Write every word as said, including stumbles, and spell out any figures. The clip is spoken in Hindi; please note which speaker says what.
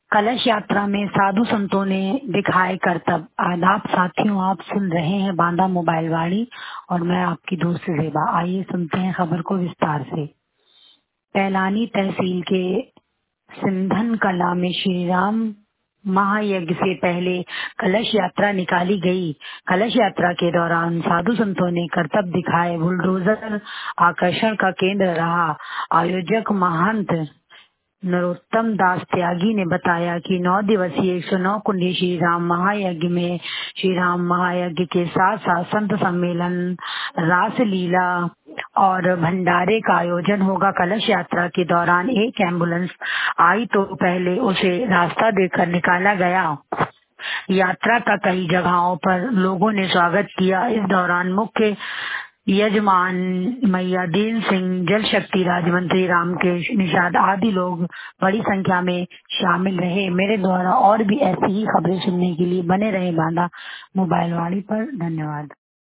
Speaker 1: कलश यात्रा में साधु संतों ने दिखाए करतब। आदाब साथियों, आप सुन रहे हैं बांदा मोबाइल वाणी और मैं आपकी दोस्त जेबा। आइए सुनते हैं खबर को विस्तार से। पैलानी तहसील के सिंधन कला में श्री राम महायज्ञ से पहले कलश यात्रा निकाली गई। कलश यात्रा के दौरान साधु संतों ने करतब दिखाए। बुलडोजर आकर्षण का केंद्र रहा। आयोजक महंत नरोत्तम दास त्यागी ने बताया कि नौ दिवसीय एक सौ नौ कुंडी श्री राम महायज्ञ में श्री राम महायज्ञ के साथ साथ संत सम्मेलन, रासलीला और भंडारे का आयोजन होगा। कलश यात्रा के दौरान एक एम्बुलेंस आई तो पहले उसे रास्ता देकर निकाला गया। यात्रा का कई जगहों पर लोगों ने स्वागत किया। इस दौरान मुख्य यजमान मैयादीन सिंह, जल शक्ति राज्य मंत्री रामकेश निषाद आदि लोग बड़ी संख्या में शामिल रहे। मेरे द्वारा और भी ऐसी ही खबरें सुनने के लिए बने रहे बांदा मोबाइल वाणी पर। धन्यवाद।